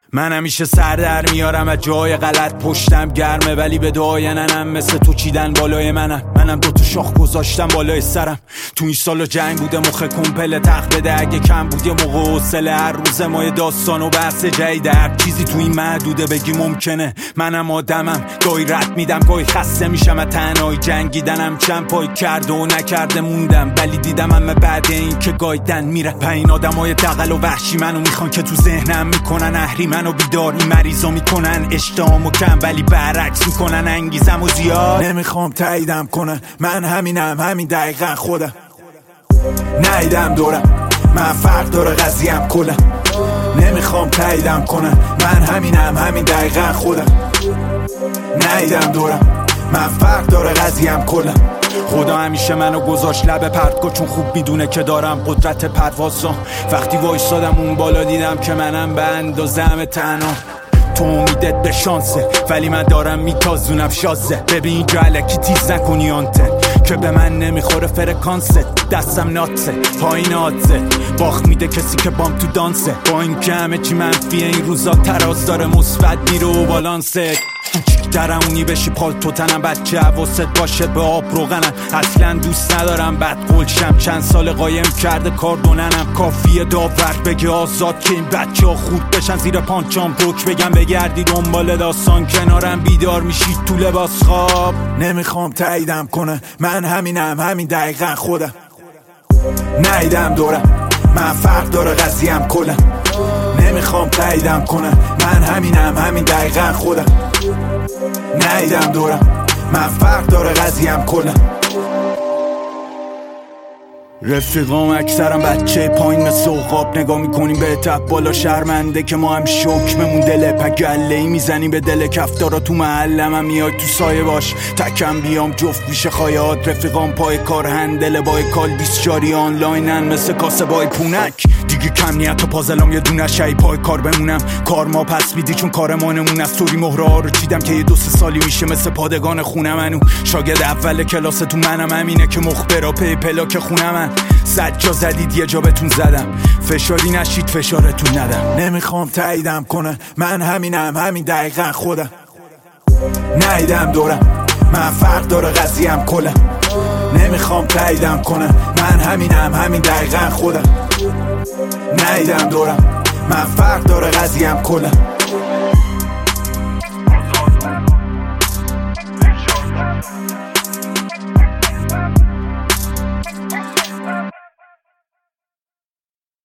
من همیشه سر در میارم از جای غلط، پشتم گرمه ولی به دعای ننم مثل تو چیدن بالای منم دوتا شاخ گذاشتم بالای سرم. تو این سالا جنگ بوده مخ کمپل تق بده، اگه کم بود یه موقع حوصله هر روز ما یه داستان و بحث جدیده. هر چیزی تو این محدوده بگی ممکنه، منم آدمم گاهی رد میدم گاهی خسته میشم از تنهایی جنگیدنم. چند پای کرده و نکرده موندم ولی دیدم همه بعد این که گایدن میره. این آدمای دغل و وحشی منو میخوان که تو ذهنم میکنن اهریمن و بیدار، این مریضا میکنن اشتهامو کم ولی برعکس میکنن انگیزمو زیاد. نمیخوام تاییدم کنن من همینم، همین دقیقا خودم. نیدم دورم من فرق داره قضیم کلم. نمیخوام تاییدم کنن من همینم، همین دقیقا خودم. نیدم دورم من فرق داره قضیم کلم. خدا همیشه منو گذاشت لب پرتگاه چون خوب میدونه که دارم قدرت پروازم. وقتی وایسادم اون بالا دیدم که منم به اندازه‌ام تنها. تو امیدت به شانسه ولی من دارم میتازونم شازه. ببین اینجا الکی تیز نکنی آنتن که به من نمیخوره فرکانست. دستم ناتسه پایین آدزه باخت میده کسی که بام تو دانسه. با این که همه چی منفیه این روزا تراز داره مثبت میره و بالانسه. درمونی بشی پال تو تنم بچه حواست باشه به آب روغنم. اصلا دوست ندارم بد قلشم، چند سال قایم کرده کاردوننم. کافیه داور بگه آزاد که این بچه ها خورد بشن زیر پانچام روک بگم بگردی دنبال داستان کنارم بیدار میشید تو لباس خواب. نمیخوام تاییدم کنه من همینم، همین دقیقا خودم. نیدم دورم من فرق داره قضیم کلم. نمیخوام تاییدم کنه من همینم، همین دقیقا خودم. نیدم دورم من فرق داره قضیم کلم. رفیقام اکثرم بچه پایین مثل عقاب نگاه میکنیم به تب بالا شرمنده که ما هم شکممون دله. پگله‌ای میزنیم به دل کفتارا تو محلم هم میای تو سایه باش تکم بیام جفت میشه خایات. رفیقام پای کار هندل بای کال 20 جاری آنلاینن مثل کاسه بای پونک. دیگه کم نیت و پازلام یه دونه شایی پای کار بمونم. کار ما پس میدی چون کارمانمون از توری مهره ها رو چیدم که یه 2-3 سالی میشه مثل پادگان خونه منو. شاگرد اول کلاس تو منم همینه که مخبرا پی پلاک خونه من. 100 جا زدید یه جا بهتون زدم فشاری نشید فشارتون ندم. نمیخوام تاییدم کنه من همینم، همین دقیقا خودم. نیدم دورم من فرق داره قضیم کلم. نمیخوام تاییدم کنه من همینم، همین دقیقا خودم. نیدم دورم من فرق داره قضیم کلم.